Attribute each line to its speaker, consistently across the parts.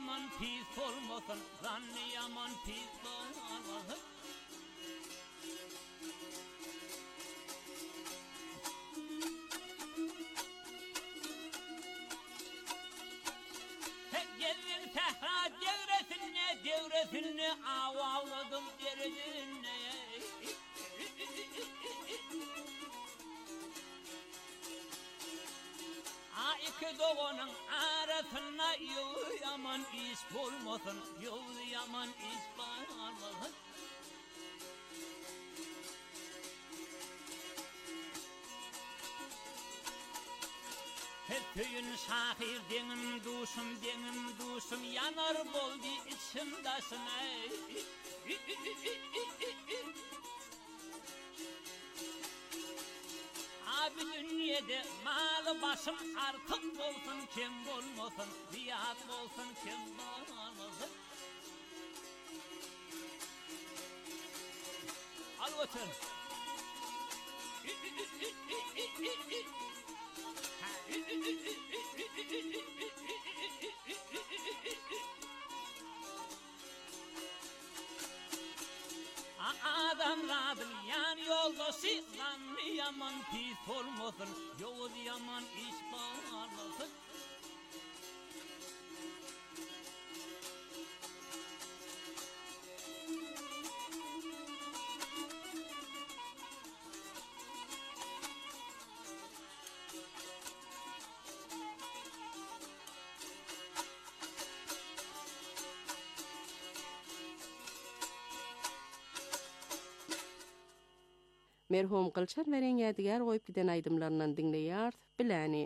Speaker 1: yaman pis olmasın, zanni yaman pis olmasın. Gelin sehra devresini avavladım derdine. İki doğanın arasına yol yaman iş olmasın, yol yaman iş olmasın. Köyün şahir denim duşum yanar boldu içimdesin ey. Abi dünyada malı başım artık olsun, kim olmasın, ziyad olsun, kim olmasın. Al otur. Adamladım yan yoldaşı, zanni yaman pis olmasın, yol yaman iş olmasın.
Speaker 2: Merhum Gülçar veren ýadigar goýup giden aýdymlaryndan diňleýär, biläni.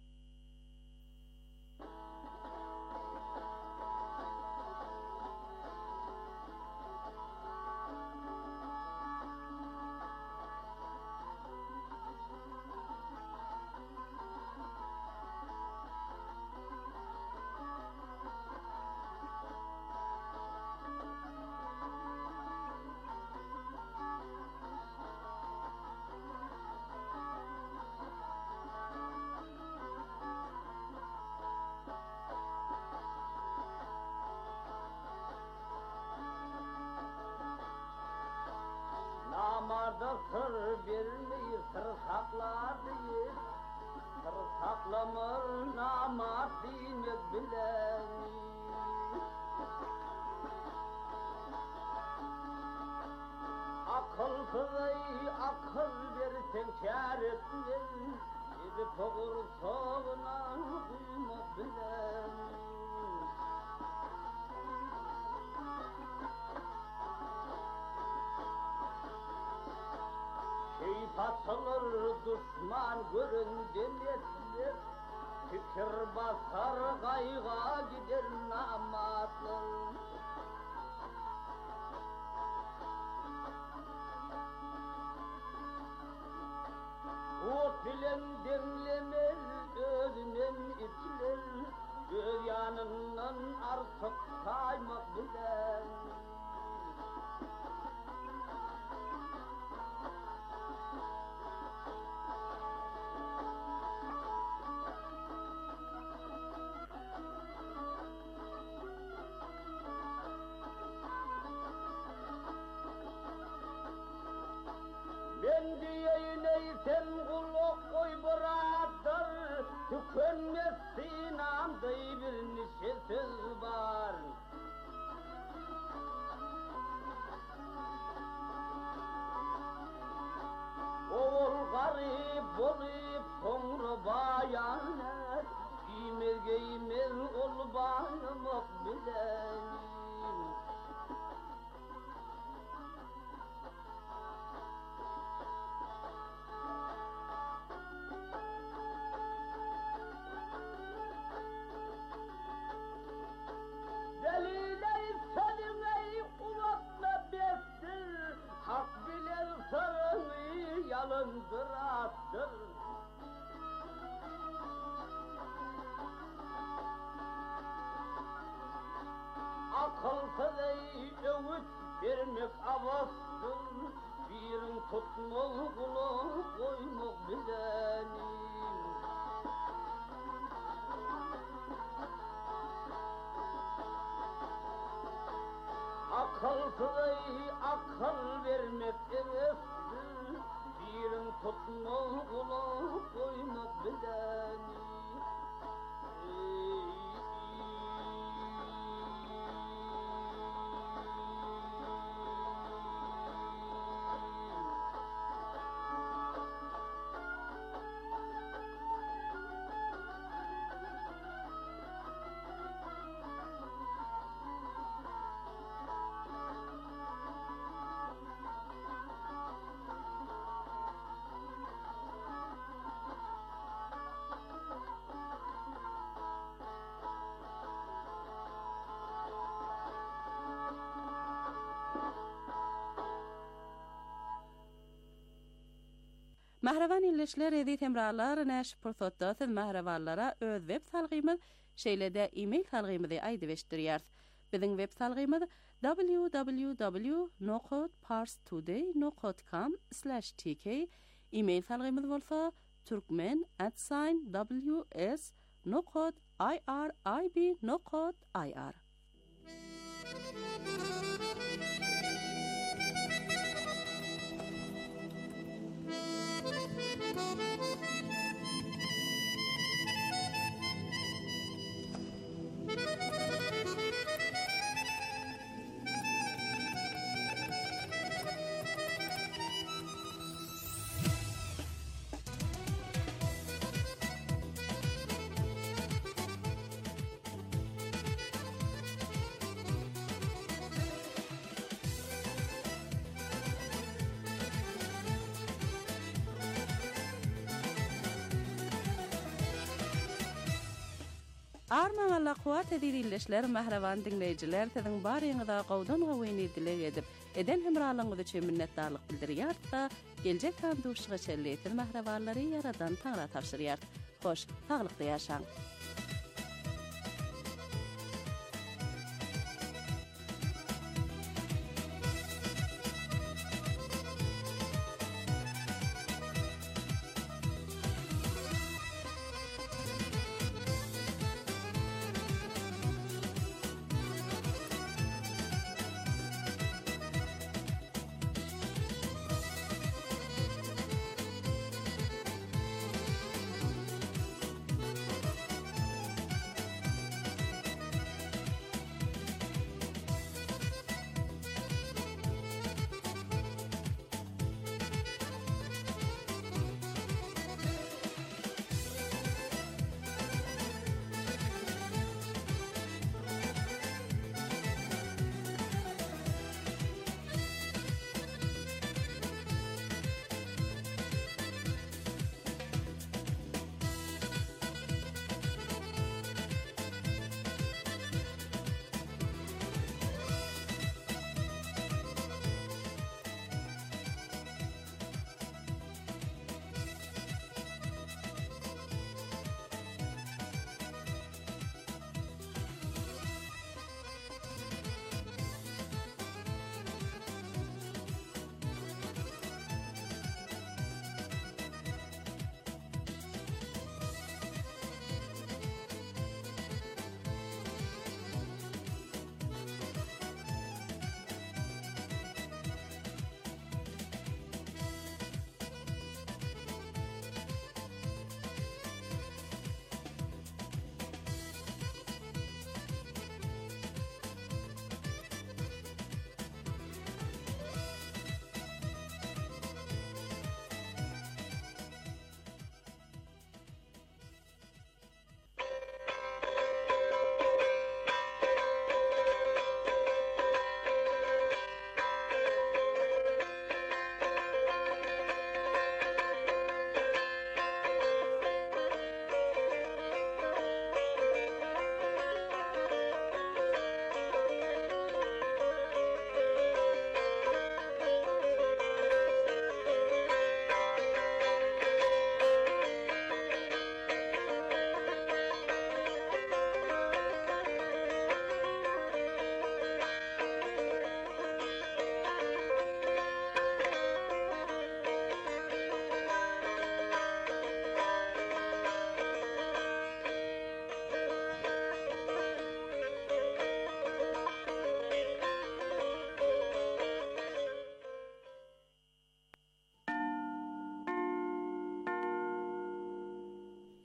Speaker 3: Namarda sır vermeyi sır saklar deyip, sır saklamır namaz demek bilen. Akılsız ey akıl versen kâr etmez, bir toğur soğuna duymak bilen. Atılır düşman görün demetler, fikir basar kayga gider namatlar. Ot bilen demlemez, özünden içiler, göz yanından artık saymak bilen. Ben diyeyim sen kulak koy bıraktır, tükenmez sinamda bir neşe söz var. Oğul garip olup sonra bayanlar, giymez ol bağlamak bilen. Hak bilen sarını yalındır attır. Akılsız ey öğüt vermek avastır, birin tutmalı kulu koymak bilenim. Akılsız akıl vermek emesdir, birin tutmak kulu koymak bileni.
Speaker 2: Mahravan ilişler edit emralar näş pursatda mahravallara öz web salgymyz şeýlede e-mail salgymyzy aýdyp eşdirýär. Biziň web salgymyz www.parstoday.com/tk. E-mail salgymyz bolsa turkmen@ws.irib.ir. Arman Allah kuwat edilişler mahravan dinleyijiler siziň baryňyza gowdan gowýny dilek edip eden hemralaňyzy üçin minnetdarlyk bildirýär-da geljek tandyşyga şerleýtir mahrawanlary yaradan taňra tapşyrýar. Hoş, taglykda ýaşaň.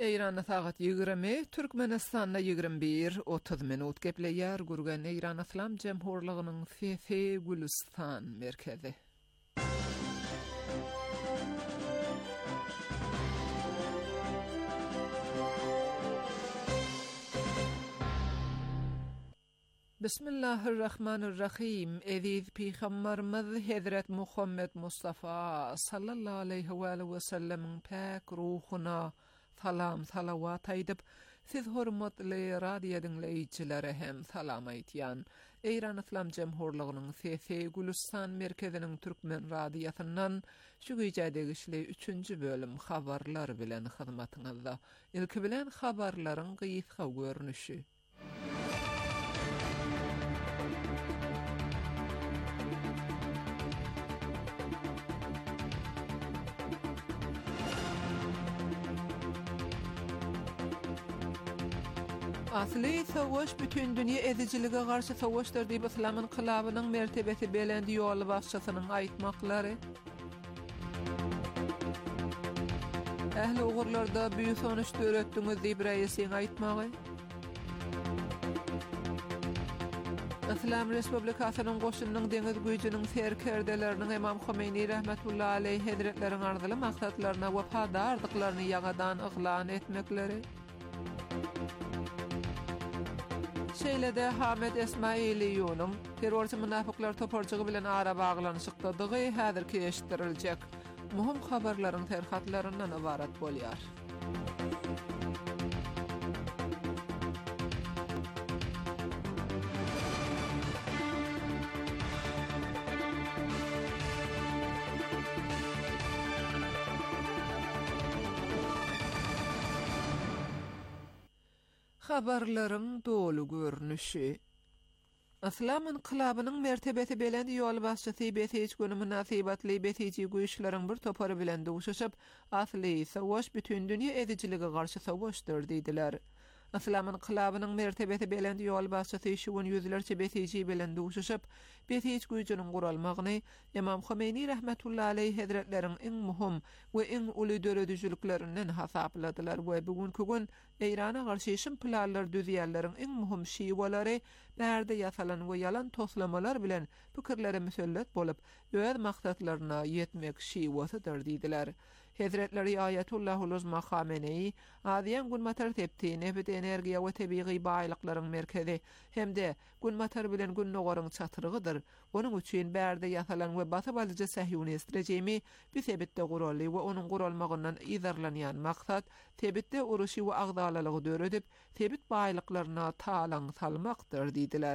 Speaker 4: Eýranda sagat 20, Türkmenistan'da 21, 30 minut gepleýär gurgan Eýran Islam Jemhurlygynyň Fefe Gülistan merkezi. Bismillahirrahmanirrahim. Eziz Peygamberimiz Hazret Muhammed Mustafa sallallahu aleyhi ve sellem'in pek ruhuna salam salavat aýdyp, siz hormatly radio dinleýijilere hem salam aýtýan. Eýran Islam Jemhurlygynyň Fefe Gülistan merkeziniň Türkmen radiosyndan şu güýjädegi 3-nji bölüm habarlar bilen hyzmatyňyzda. Ilki bilen habarlaryň gysga görnüşi. Asli savaş bütün dünya edicilige karşı savaşdır diýip İslamyň kylabynyň mertebesi belendi ýoly başçysynyň aýtmaklary. Ähli ugurlarda büýük sonuç döretdiňiz diýip reisiň aýtmagy. İslam Respublikasynyň goşunynyň deňiz güýjüniň serkerdeleriniň Imam Khomeini rahmetullahi aleyhi hazretleriň arzuly maksatlaryna wefadardyklaryny ýagadan yglan etmekleri. Şeýlede Hamed Esmaili ýolum terrorçy münafyklar toparjygy bilen ara baglanyşykdadygy häzirki eşitdiriljek muhim habarlaryň terhatlaryndan ibarat bolýar. Habarlaryň dolu görnüşi. Islamyň kylabynyň mertebesi belendi ýol başçysy Besiç günü münasibatly besici güýçleriň bir topary bilen duşuşyp, asly savaş bütün dünýä edicilige garşy savaşdyr diýdiler. Islamyň kylabynyň mertebesi belendi ýol başçysy şu gün ýüzlerçe besici bilen duşuşyp, besiç güýjüniň guralmagyny Imam Khomeini rahmetullahi aleyhi hazretleriň iň muhim we iň uly döredüjüliklerinden hasapladylar we bugünkü gün Eýrana garşy şin planlar düzýärleriň iň muhim şiwalary bärde ýasalan we ýalan toslamalar bilen pikirlere müsellet bolup, öz maksatlaryna ýetmek şiwasydyr diýdiler. Hazretleri Ayatullahul Uzma Khamenei, adiyan gün matar tepti, nefit energiya we tebiği baýlyklaryň merkezi, hemde gün matar bilen gün nogaryň çatyrıgydyr. Onuň üçin bärde ýasalan we batyp alyjy Sahyonist rejimi bir sebitde guraldy we onuň guralmagyndan izarlanýan maksat tebitde uruşy we agdalalygy döredip, tebit baýlyklaryna talan salmakdyr diýdiler.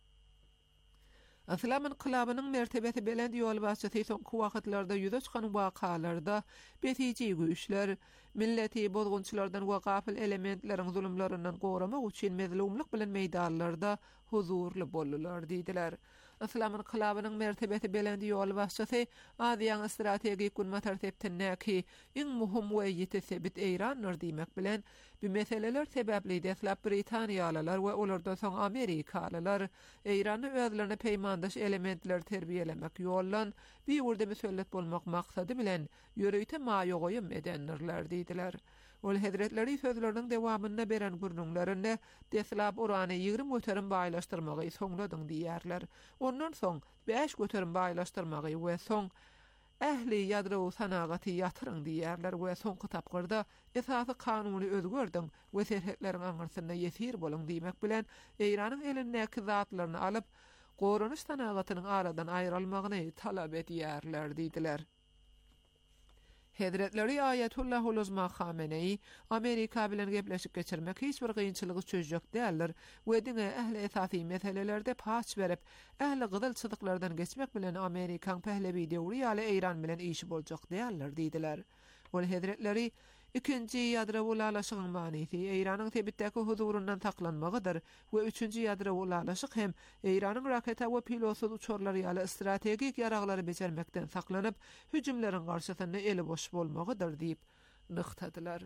Speaker 4: Islamyň kylabynyň mertebesi belendi ýol başçysy soňky wagtlarda ýüze çykan wakalarda besici güýçler milleti bozgunçylardan we gafil elementleriň zulümlerinden goramak üçin mezlumlyk bilen meýdanlarda huzurly bolýarlar diýdiler. Islamyň kylabynyň mertebesi belendi ýol başçysy adiýan strategik gün matartepdennäki iň muhim we ýetesebit Eýranlar diýmek bilen bu meseleler sebäpli deslap Britaniýalylar we olardan soň Amerikalylar Eýrany özlerine peýmandaş elementler terbiýelemek ýollan bir ýerde mesellet bolmak maksady bilen ýöreýte maýogoýum edenler diýdiler. Ol hedretleri sözleriniň dewamyna beren gurnunlarynda deslap urany 20 göterim baýlaşdyrmagy soňladyň diýerler. Ondan soň 5 göterim baýlaşdyrmagy we soň ähli ýadro sanagaty ýatyryň diýerler we soňky tapgyrda esasy kanuny özgördiň we serhetleriň aňyrsyna ýetir boluň diýmek bilen Eýranyň elindäki zatlaryny alyp goranyş sanagatynyň aradan aýrylmagyny talap edýärler diýdiler. Hazretleri Ayatullahul Uzma Khamenei Amerika bilen gepleşip geçirmek hiç bir gynçylygy çözjek däldir we diňe ähli esasy meselelerde paç berip ähli gyzyl çydyklardan geçmek bilen Amerikaň pählebi döwri ýaly Eýran bilen işi boljak däldir diýdiler. Ol hazretleri ikinji ýadro ulalaşygyň manysy Eýranyň tebitdäki huzurundan taklanmagydyr we üçünji ýadro ulalaşyk hem Eýranyň raketa we pilotsuz uçurlary ýaly strategik ýaraglary bejermekden saklanyp hüjümleriň garşysyna eli boş bolmagydyr diýip nyktadylar.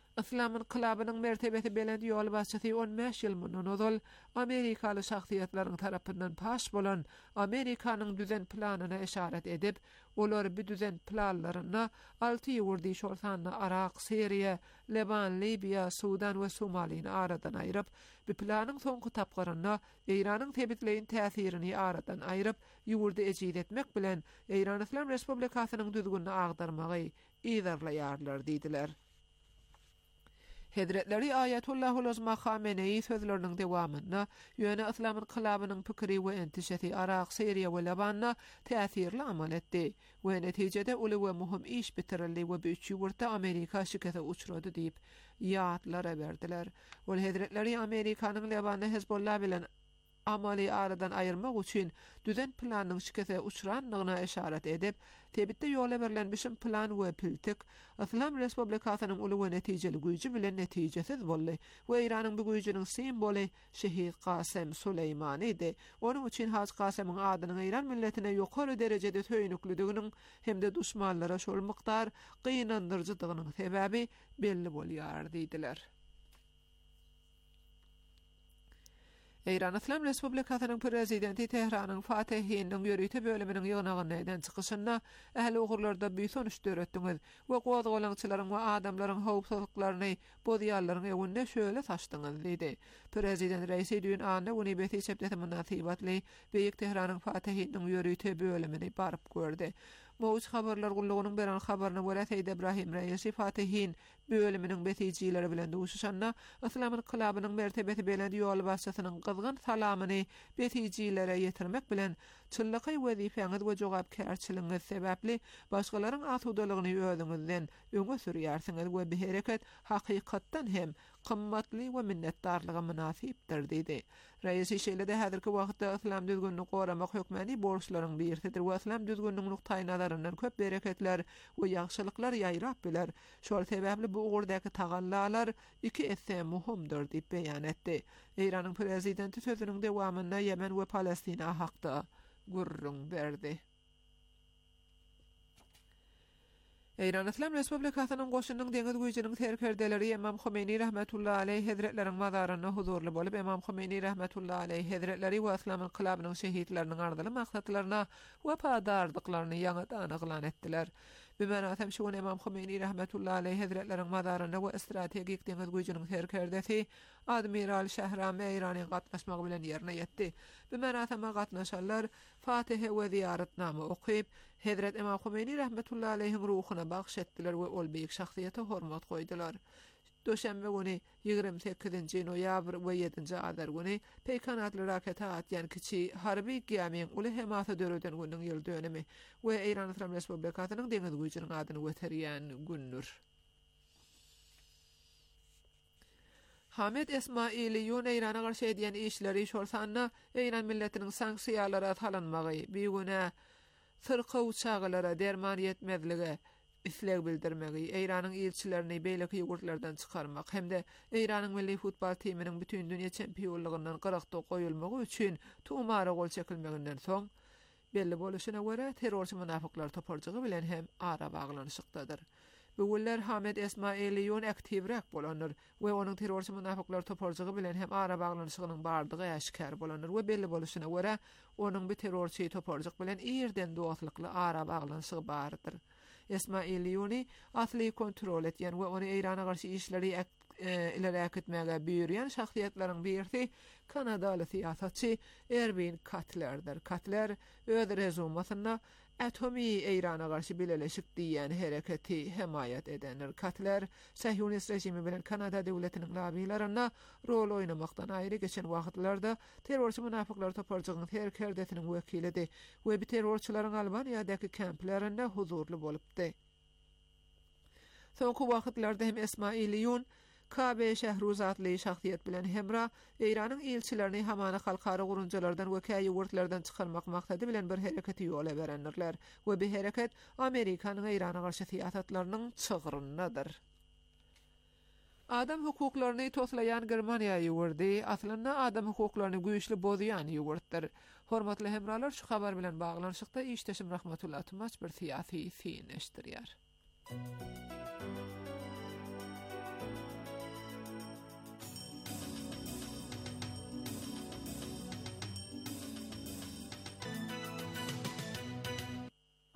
Speaker 4: İslamın kılabynyň mertebesi belend ýol başçysy 15 ýyl mundan ozal Amerikaly şahsiýetleriň tarapyndan paş bolan Amerikanyň düzen planyna işaret edip, olar bu düzen planlaryna 6 ýurdy şolsanyna Irak, Syria, Leban, Libya, Sudan we Somaliýany aradan aýryp, bu planyň soňky tapgaryna Eýranyň tebitleýin täsirini aradan aýryp, ýurdy ejid etmek bilen Eýran Islam Respublikasynyň düzgünini agdarmagy ýerlerler diýdiler. Hedretleri Ayatullahul Uzma Khamenei sözlerinin devamında ýöne Islamyň kylabynyň pikiri we entişeti Irak, Syria we Lebanna täsirli amal etdi we netijede uly we muhim iş bitirildi we bu üç ýurtda Amerika şikete uçrady diýip ýatlara berdiler. Ol hedretleri Amerikanyň Lebanda Hezbollah bilen amali aradan ayırmak üçin düzen planının şikete uçranlygyna işaret edip, tebitde ýola berilen bizim plan we piltik Islam Respublikasynyň uly we netijeli güýji bilen netijesiz boldy we Iranyň bu güýjiniň semboly Şehid Qasem Suleymani-di. Onuň üçin Haz Qasemyň adynyň Iran milletine ýokary derejede töýnüklidiginiň hemde duşmanlara şol mykdar gynandyrjydygynyň sebäbi belli bolýar diýdiler. Eýran Islam Respublikasynyň prezidenti Tehranyň Fatihiniň ýörüýte bölüminiň ýygnagynyň çykyşynda ähli ugurlarda büýük sonuç döretdiňiz we gowadagylaryň we adamlaryň howpsuzlyklaryny bozýarlaryň ewinde şöyle taşdyňyz diýdi. Prezident Reisi dün anda Unibeti sepdete münasibatly Beýik Tehranyň Fatihiniň ýörüýte bölümini baryp gördi. Mowuz habarlar gullugynyň beren habaryna görä Seýid Ibrahim Reisi Fatihin bölüminiň betijçileri bilen duşuşanna Islamyň kylabynyň mertebesi belend ýol başçysynyň gyzgyn salamyny betijçilere ýetirmek bilen çyllyky wezifeňiz we jogapkärçiligiňiz sebäpli başgalaryň asudalygyny özüňizden öňe sürýärsiňiz we bu hereket hakykatdan hem kymmatly we minnetdarlyga münasipdir diýdi. Reisi şeýlede häzirki wagtda Islam düzgünlüğini goramak hökmeni borçlaryň birisidir we Islam düzgünlüğiniň nuktaýnazaryndan köp bereketler we ýagşylyklar ýaýrap biler. Şol sebäpli bu ugurdaky tagallalar iki esse muhimdir diýip beýan etdi. Eýranyň prezidenti sözüniň dewamynda Yemen we Palestina hakda gurrun berdi. Eýran Islam Respublikasynyň goşunyň deňiz güýjiniň terkerdeleri Imam Khomeini rahmetullahi aleyh Hazretleriniň mazaryna huzurly bolup Imam Khomeini rahmetullahi aleyh Hazretleri we Islamyň kylabynyň şehitleriniň ardyly maksatlaryna we padardyklaryny ýa-da aglan etdiler. Bu manatem şu Imam Khomeini rahmetullahi aleyh Hazretleriň mazaryna we strategik deňiz güýjiniň terkerdesi Admiral Şehrami Eýranyň gatnaşmagy bilen ýerine ýetdi. Bu manatema gatnaşanlar Fatiha we ziyaretname okyp Hazret Imam Khomeini rahmetullahi aleyhiň ruhuna bagş etdiler we ol beýik şahsiýete hormat goýdular. Döşembe güni 28-nji noýabr we 7-nji azar güni peýkanatly raketa atýan kiçi harby gämiň uly hemata döreden günüň ýyl dönemi we Eýran Islam Respublikasynyň deňiz güýjiniň adyny göterýän gündür. Hamed Esmailiyun Eýrana garşy edýän işleri şolsanna Eýran milletiniň sanksiýalara talanmagy, biýgüne sırqa uçağlara derman yetmezligi isleg bildirmegi, Eýranyň ilçilerini beýleki ýurtlardan çykarmak hemde Eýranyň milli futbol timiniň bütün dünýä çempionlygyndan gyraqda goýulmagy üçin tumara gol çekilmeginden soň belli boluşyna görä terrorçy münafyklar toparjygy bilen hem ara baglanyşykdadyr. Bu güller Hamed Esmailiyun aktivrek bolanır we onuň terrorçy münafyklar toparjygy bilen hem ara baglanyşygynyň bardygy aşkar bolanır we belli boluşyna görä onuň bu terrorçy toparjyk bilen ýerden dostlykly ara baglanyşygy bardyr. Esmailiyuni asli kontrol etýän we ony Eýrana garşy işleri ileri etmäge büýürýän şahsiýetleriň birisi Kanadaly siýasatçy Erwin Cutlerdir. Cutler öz rezumasyna atomi Eýrana garşy birleşik diýen hereketi hemaýat edenler. Cutler Sahyonist rejimi bilen Kanada döwletiniň labiýlaryna rol oynamakdan aýry geçen wagtlarda terrorçy münafyklar toparjygynyň terkerdesiniň wekilidi we bu terrorçylaryň Albaniýadaky kemplerinde huzurly bolupdy. Soňky wagtlarda hem Esmailiyun KB Şehruzatly şahsiýet bilen hemra Eýranyň ilçilerini hamana halkara gurunjalardan we käýi ýurtlardan çykarmak maksady bilen bir hereketi ýola berenler we bu hereket Amerikanyň Eýrana garşy siýasatlarynyň çygyryndadyr. Adam hukuklaryny toslaýan Germaniýa ýurdy, aslynda adam hukuklaryny güýçli bozýan ýurtdyr. Hormatly hemralar, şu habar bilen baglanyşykda işteşim rahmetullahi bir siýasy fiň eşdirýär.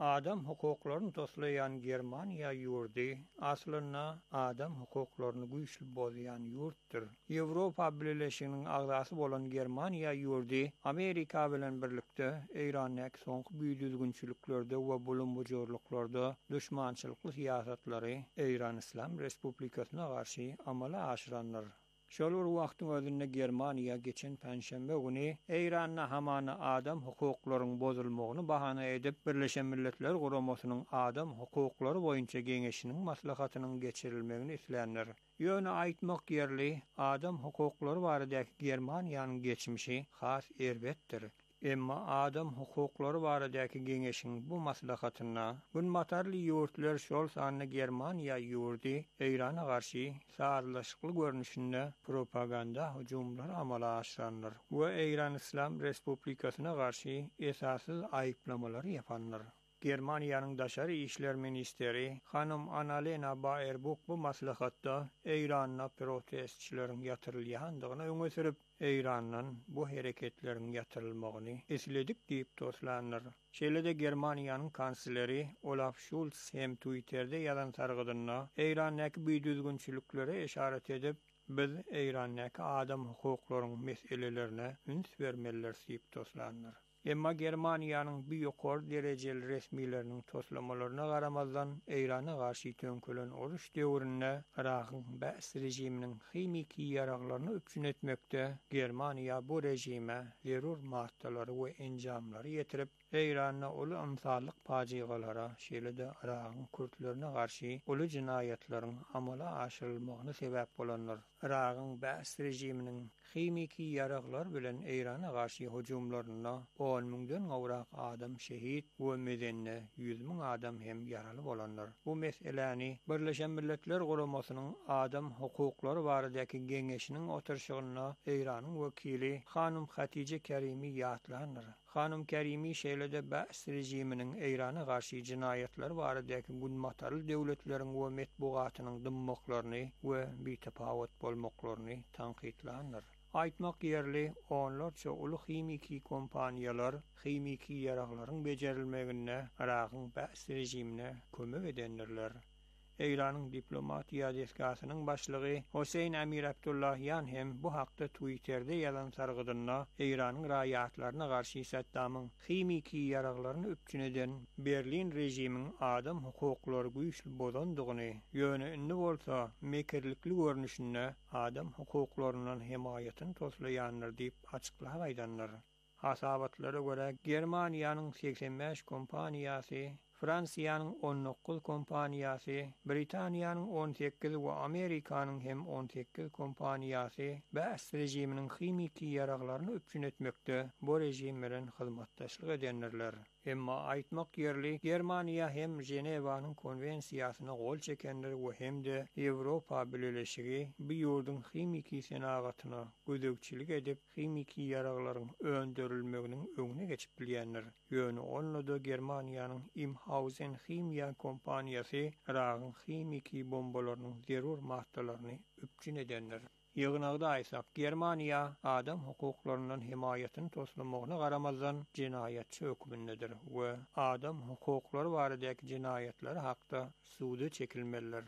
Speaker 5: adam hukuklaryny toslayan Germaniya ýurdy aslynda adam hukuklaryny güýçli bolýan ýurtdyr. Ýewropa Birleşiginiň agzasy bolan Germaniya ýurdy Amerika bilen birlikde Eýranyň soňky büýdüzgünçiliklerde we bulunmajorluklarda düşmançylykly siýasatlary Eýran İslam Respublikasyna garşy amala aşyranlar. Şolur wagtyň özünde Germaniya geçen Perşembe güni Eýranyň hamany adam hukuklarynyň bozulmagyny bahana edip Birleşen Milletler Guramasynyň adam hukuklary boýunça geňeşiniň maslahatynyň geçirilmegini islenler. Ýöne aýtmak ýerli, adam hukuklary baradaky Germaniýanyň geçmişi has erbetdir. Emma adam hukuklary baradaky geňeşiň bu maslahatyna gün matarly ýurtlar şol sanyny Germaniya ýurdy Eýrana garşy sarlaşykly görnüşinde propaganda hujumlary amala aşyranlar we Eýran İslam Respublikasyna garşy esassız aýyplamалary ýapanlar. Germaniýanyň daşary işler ministeri hanım Annalena Baerbock bu maslahatda Eýranyň protestçileriň ýatyrylýandygyny öňe sürüp Eýranyň bu hereketleriň ýatyrylmagyny esledik diýip toslanlar. Şeýle-de Germaniýanyň kansleri Olaf Scholz hem Twitter'de ýazan sargydyna Eýranyň büýdüzgünçiliklere eşaret edip biz Eýranyň adam hukuklarynyň meselelerine üns bermeliler diýip toslanlar. Emma Germaniýanyň bu ýokary derejeli resmileriniň toslamalaryna garamazdan Eýrana garşy tönkülen oruç döwründe Iragyň bäs rejiminiň hemiki ýaraklaryny öpçün etmekde Germaniýa bu rejime terror maddalary we enjamlary ýetirip Eýranyň uly amsallyk pajigalara, şeýle-de Iragyň Kürtlerine garşy uly jinayetlaryň amala aşyrylmagyna sebäp bolanlar. Iragyň bäs rejiminiň hemiki ýaraklar bilen Eýrana garşy hujumlaryna 10 miňden gowrak adam şehit we medenne 100 miň adam hem ýaraly bolanlar. Bu meseleni Birleşen Milletler Guramasynyň adam hukuklary baradaky geňeşiniň oturşygyna Eýranyň wekili hanım Hatice Kerimi ýatlandyr. Hanım Kerimi şeýle-de bäs rejiminiň Eýrana garşy jinayetler baradaky günmatarly döwletleriň we metbugatynyň dymmaklaryny we bitapawat bolmaklaryny tanqidlandyr. Aýtmak ýerli, onlarça uly hemiki kompaniýalar hemiki ýaraklaryň bejerilmegine Iragyň bäs rejimine kömek edenlerler. Eýranyň diplomatiýa deskasynyň başlygy Hosein Amir Abdullahyan hem bu hakda Twitter'de ýazan sargydyna Eýranyň raýatlaryna garşy Saddamyň hemiki ýaraklaryny öpçün eden Berlin rejiminiň adam hukuklary güýçli bolandygyny, ýöne indi bolsa mekerlikli görnüşinde adam hukuklarynyň himayatyny toslaýanlar diýip açyklap aýdanlar. Hasabatlara göre Germaniýanyň 85 kompaniýasy, Fransiýanyň 19 kompaniýasy, Britaniýanyň 18 we Amerikanyň hem 18 kompaniýasy bäs rejiminiň hemiki ýaraklaryny öpçün etmekde bu rejim bilen hyzmatdaşlyk edenler. Emma aýtmak ýerli, Germaniýa hem Jenewanyň konwensiýasyna gol çekenler we hem de Ýewropa Birleşigi bu ýurdyň hemiki senagatyna gödekçilik edip hemiki ýaraklaryň öndürilmeginiň öňüne geçip bilýänler. Ýöne onlarda Germaniýanyň Imhausen Chemia kompaniýasy Iragyň hemiki bombalarynyň terror maddalaryny öpçün edenler. Ýygnagda aýsak, Germaniýa adam hukuklarynyň himayatyny toslamagyna garamazdan jinayetçi hökmündedir we adam hukuklary baradaky jinayetler hakda suda çekilmeliler.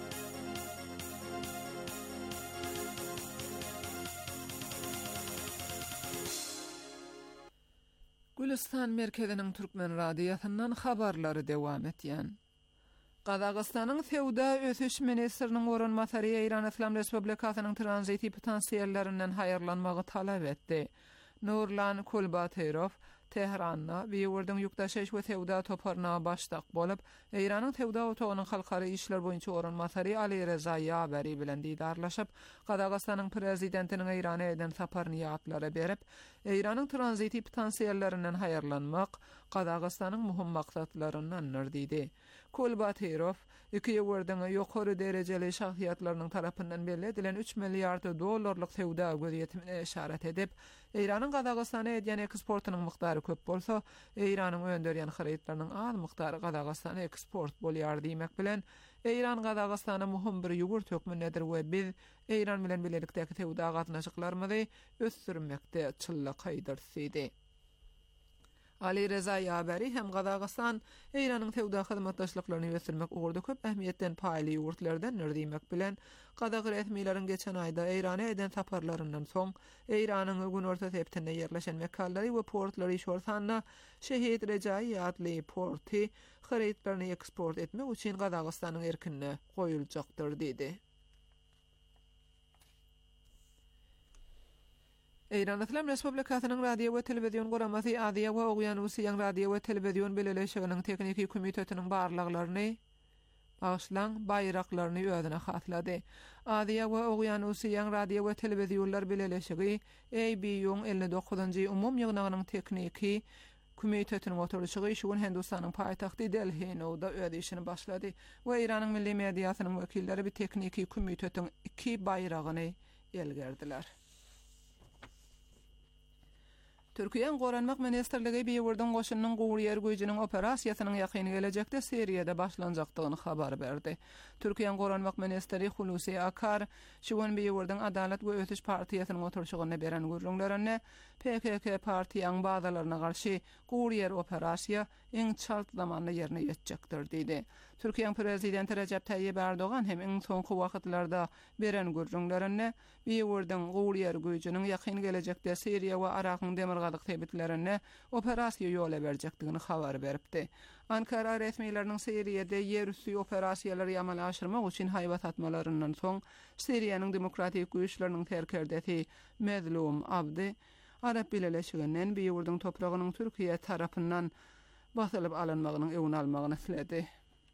Speaker 4: Gülistan merkeziniň Türkmen radiosynyň habarlary dewam etýän. Qazaqstanyň Sewda ösüş ministriniň orunmasary Eýran İslam Respublikasynyň tranziti potensiýallerinden haýyrlanmagy talap etdi. Nurlan Kulbatyrov Tehranda we ýurdun ýukdaşyş we Sewda toparna başdak bolup, Eýranyň Sewda otagynyň halkary işler boýunça orunmasary Ali Reza Ýabari bilen diýdarlaşyp, Qazaqstanyň prezidentiniň Eýrana eden saparyny ýatlary berip, Eýranyň tranziti potensiýallerinden haýyrlanmak Qazaqstanyň muhim maksatlaryndandyr diýdi. Kulbatyrov iki ýurdun ýokary derejeli şahsiýetleriniň tarapyndan belli edilen 3 milliard dollarlyk Sewda gözetmine işaret edip, Eýranyň Qazaqstana edýän eksportynyň miqdary köp bolsa, Eýranyň öndürýän harytlarynyň az miqdary Qazaqstana eksport bolýar diýmek bilen, Eýran Qazaqstana muhim bir ýugurt hökmündedir we biz Eýran bilen bilelikdäki Sewda gatnaşyklarymyzy ösdürmekde çylla gaýdyrsydy. Ali Reza Yaberi hem Gazakistan Eýranyň tewda hyzmatdaşlyklaryny ösürmek ugurda köp ähmiýetden paýly ýurtlardan nördiýmek bilen Gazak resmiýetleriniň geçen aýda Eýrana eden saparlaryndan soň Eýranyň gün orta septinde ýerleşen mekallary we portlary şorsanna Şehit Recai adly porty haritlaryny eksport etmek üçin Gazakistanyň erkinine goýuljakdyr dedi. Eýran Islam Respublikasynyň radio we telewizion guramasy Aziýa we Oqyanusyň radio we telewizion beleleşiginiň tekniki komitetiniň barlaklaryny başlan bayraklaryny özüne hatlady. Aziýa we Oqyanusyň radio we telewizionlar beleleşigi ABU-nyň 59-njy umum ýygnagynyň tekniki komitetiniň oturuşygy şuň Hindistanyň paýtagty Delhi'de öz işini başlady we Eýranyň milli mediasynyň wekilleri bir tekniki komitetiň 2 bayragyny elgerdiler. Türkiýanyň Goranmak Ministrligi Beýwurdyň goşunynyň Gowryer güýjüniň operasiýasynyň ýakyny gelecekde Siriýede başlanjakdygyny habar berdi. Türkiýanyň Goranmak Ministri Hulusi Akar şuň Beýwurdyň Adalet we Ötüş partiýasynyň oturuşygyna beren gürrüňlerini PKK partiýanyň bazalaryna garşy Gowryer operasiýa iň çalt zamanda ýerine ýetjekdir diýdi. Türkiýanyň prezidenti Recep Tayyip Erdogan hem iň soňky wagtlarda beren gürrüňlerini Beýwurdyň Gowryer güýjüniň ýakyny gelecekde Siriýa we Irakyň demirgalyk tebitlerini operasiýa ýola berjekdigini habar beripdi. Ankara resmiýetleriniň Siriýede ýer üstü operasiýalary amal aşyrmak üçin haýbat atmalaryndan soň Siriýanyň demokratik güýçleriniň terkerdeti Mezlum Abdi Arap Birleşiginiň Beýwurdyň topragynyň Türkiýe tarapyndan basylyp alynmagynyň öňüni almagyny tiledi.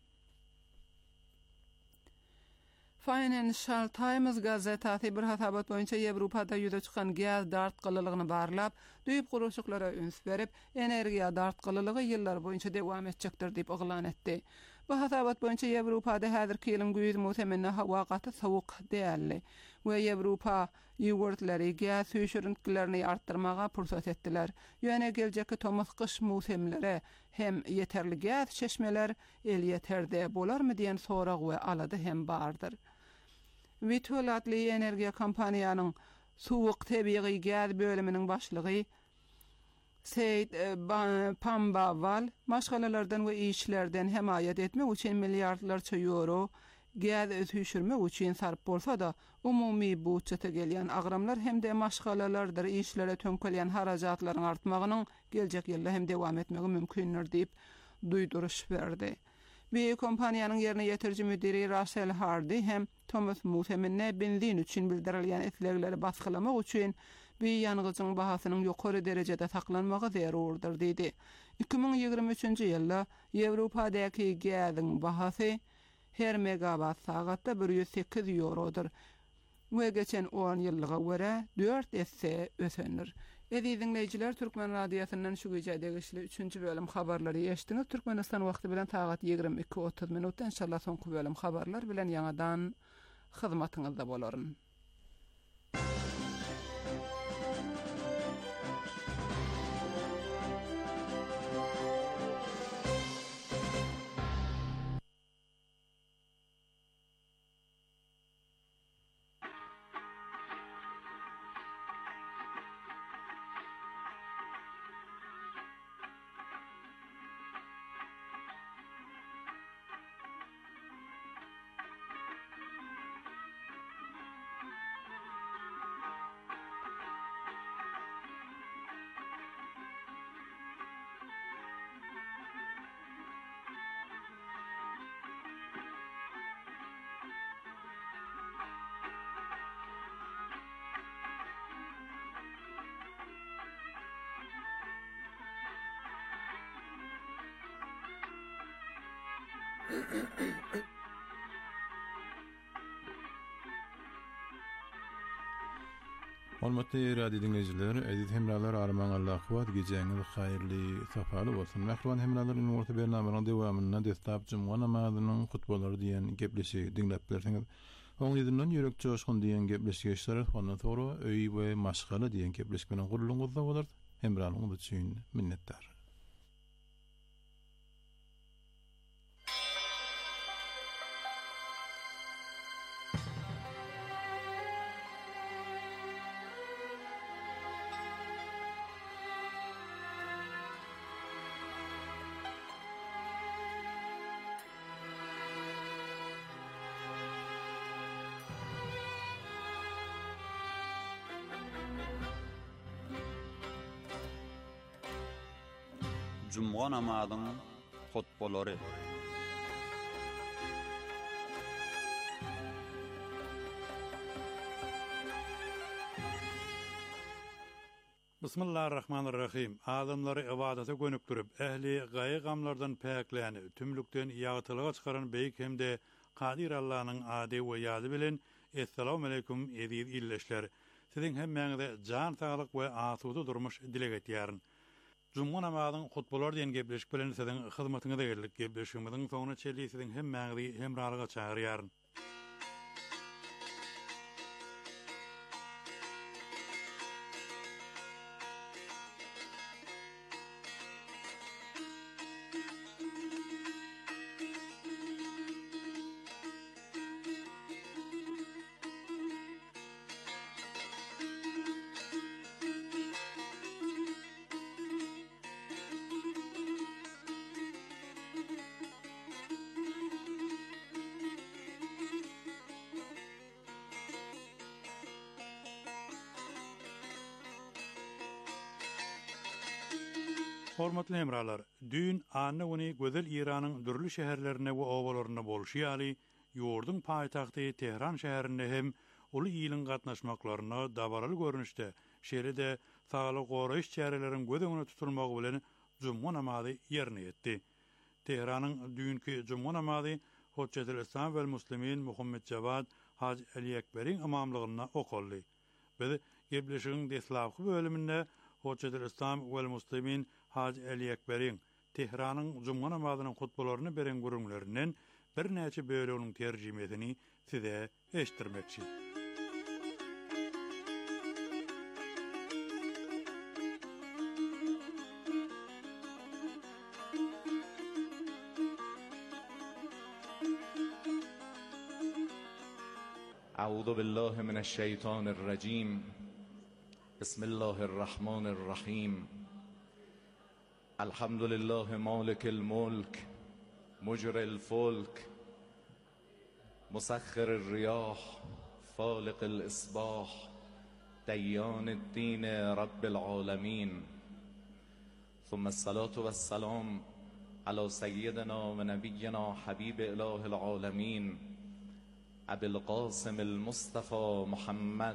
Speaker 4: Financial Times gazetasy bir hasabat boýunça Ýewropada ýüze çykan gaz dartgylylygyny barlap, düýüp guruşyklara üns berip, energiýa dartgylylygy ýyllar boýunça dewam etjekdir diýip oglan etdi. Bu hasabat boýunça Ýewropada häzirki ýylyň güýz muhtemine hawa gaty sowuk däldi we Ýewropa ýurtları gaz süýşürintilerini artdyrmaga pursat etdiler. Ýöne geljekki tomas gyş muhtemlere hem ýeterli gaz çeşmeler el ýeterde bolarmy diýen sorag we alady hem bardyr. Vitol adly energiýa kompaniýanyň suwuk tebiği gaz bölüminiň başlygy Seyit Pambaval maşgalalardan we işlerden hemaýat etmek üçin milliardlarça euro gaz ötüşürmek üçin sarp bolsa da umumy budjete gelýän agramlar hem de maşgalalardyr işlere tönkölýän harajatlaryň artmagynyň geljek ýylda hem dewam etmegi mümkindir diýip duýduruş berdi. Bir kompaniýanyň ýerine ýetirji müdiri Russell Hardy hem Thomas Mutheminne benzin üçin bildirilýän etlegleri baskılamak üçin bir ýanygyjyň bahasynyň ýokary derejede saklanmagy zerurdur diýdi. 2023-nji ýylda Ýewropadaky gazyň bahasy her megawatt sagatda 108 eurodur. We geçen 10 ýyllyga görä 4 esse ösenir. Edi dinleyijiler, Türkmen radiosynyň şu güýje degişli 3-nji bölüm habarlary eşdiňiz. Türkmenistan wagty bilen sagat 22:30 minutda inşallah soňky bölüm habarlar bilen ýanadan hyzmatyňyzda bolaryn.
Speaker 6: Hormatly radio dinleyijiler, edit hemralar arman Allah kuwat geceňiz haýyrly, safaly bolsun. Mähruman hemralar ýurty bernamanyň dewamyna destap jumgan namazynyň hutbalary diýen gepleşi dinläp berseňiz. Oň ýerden ýürek joşgun diýen gepleşi geçler, ondan sonra öý we maşgala diýen gepleşik bilen gurulmagyzda bolar. Hemranyň üçin minnetdar.
Speaker 7: Cuma namazynyň hutbalary.
Speaker 8: Bismillahirrahmanirrahim. Adamlary ibadata gönükdirip, ähli gaýy gamlardan päkläni, tümlükden ýagtylyga çykaran beýik hemde Qadir Allah'nyň ady we ýazy bilen Assalamu aleykum edip illeşler. Siziň hemmäňize jan saglyk we asuda durmuş dilek etýärin. Cuma namazynyň hutbalary diýen gepleşik bilen siziň hyzmatyňyza geldik. Gepleşigimiziň soňuna çelli siziň hemmäňizi hemralyga çagyrýaryn. Hormatly hemralar, dün anna güni gözel İranyň dürli şäherlerine we owalaryna bolşýaly, ýurdun paýtagty Tehran şäherinde hem uly ýylyň gatnaşmaklaryna dabaraly görnüşde, şehrede saglyk goraýyş çäreleriň göz öňüne tutulmagy bilen Cuma namazy ýerine ýetdi. Tehranyň dünkü Cuma namazy Hoçjatyl Islam we Muslimin Muhammed Javad Haji Ali Ekberiň imamlygyna okuldy. Biz gepleşigiň deslawky bölüminde Hoçjatyl Islam we Muslimin Haji Ali Ekberiň Tehranyň Cuma namazynyň hutbalaryny beren gurumlarynyň bir näçe bölüminiň terjimesini size eşitdirmekçi.
Speaker 9: A'udhu billahi mineşşeytanirracim. Bismillahirrahmanirrahim. Elhamdülillahi malikil mulk, mujril fulk, musakhkhirir riyah, falikil isbah, dayyanid-din rabbil alamin. Thumma salatu vesselam ala seyyidina ve nebiyyina habib ilahil alamin, Abil Qasimil Mustafa Muhammed.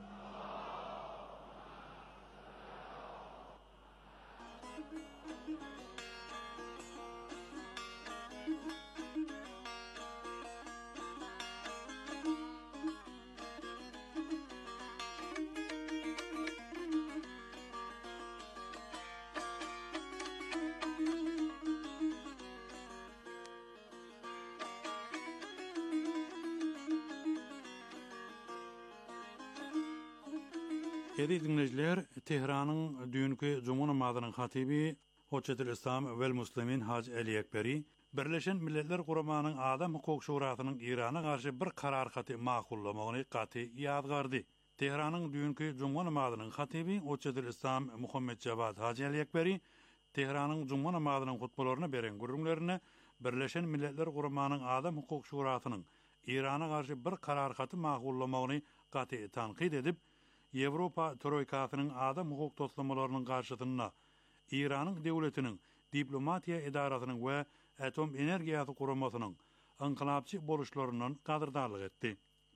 Speaker 8: Edi dinleyijiler, Tehranyň dünkü Cuma namazynyň hatibi Hoçjatyl Islam we Muslimin Haji Ali Ekberi Birleşen Milletler Guramanyň Adam Hukuk Şurasynyň Irana garşy bir kararkaty makullamagyny gaty ýazgardy. Tehranyň dünkü Cuma namazynyň hatibi Hoçjatyl Islam Muhammed Javad Haji Ali Ekberi Tehranyň Cuma namazynyň hutbalaryny beren gurumlaryna Birleşen Milletler Guramanyň Adam Hukuk Şurasynyň Irana garşy bir kararkaty makullamagyny gaty tanqid edip Ýewropa Troýkasynyň adam hukuk toslamalarynyň garşysyna Iranyň döwletiniň diplomatiýa edarasynyň we atom energiýasy guramasynyň inqilabçy boluşlaryndan gadyrdarlyk etdi.